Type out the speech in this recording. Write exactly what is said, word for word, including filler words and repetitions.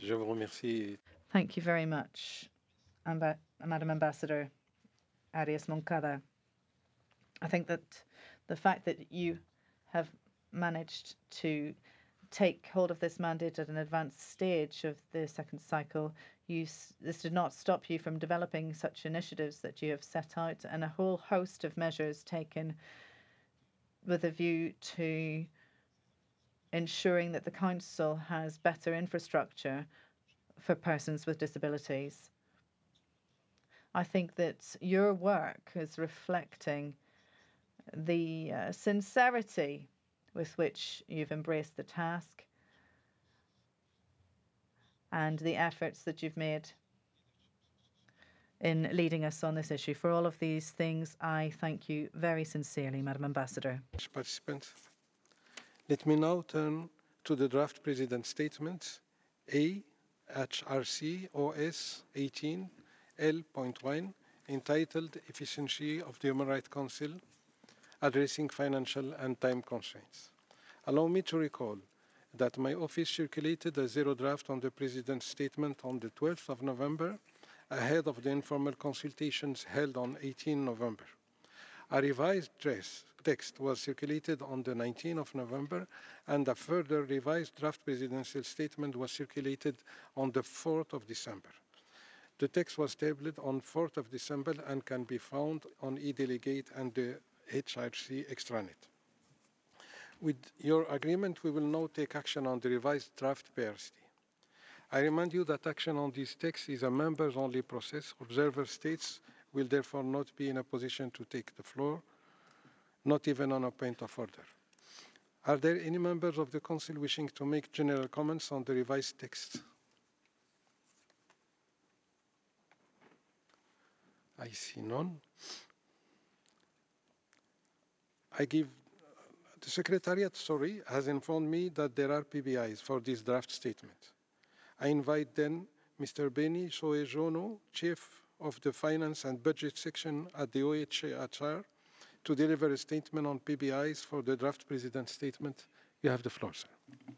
Je vous remercie. Thank you very much, Amba Madam Ambassador Arias Moncada. I think that the fact that you have managed to take hold of this mandate at an advanced stage of the second cycle, you, this did not stop you from developing such initiatives that you have set out and a whole host of measures taken with a view to ensuring that the Council has better infrastructure for persons with disabilities. I think that your work is reflecting the uh, sincerity with which you've embraced the task and the efforts that you've made in leading us on this issue. For all of these things, I thank you very sincerely, Madam Ambassador. Participants. Let me now turn to the draft President's statement A H R C O S eighteen L point one entitled Efficiency of the Human Rights Council Addressing Financial and Time Constraints. Allow me to recall that my office circulated a zero draft on the President's statement on the twelfth of November, ahead of the informal consultations held on eighteenth November. A revised text was circulated on the nineteenth of November, and a further revised draft presidential statement was circulated on the fourth of December. The text was tabled on fourth of December and can be found on e-delegate and the H R C extranet. With your agreement, we will now take action on the revised draft P R C. I remind you that action on this text is a members-only process. Observer states will therefore not be in a position to take the floor, not even on a point of order. Are there any members of the Council wishing to make general comments on the revised text? I see none. I give the Secretariat, sorry, has informed me that there are P B Is for this draft statement. I invite then Mister Beni Soejono, Chief of the Finance and Budget section at the O H H R, to deliver a statement on P B Is for the draft President's statement. You have the floor, sir.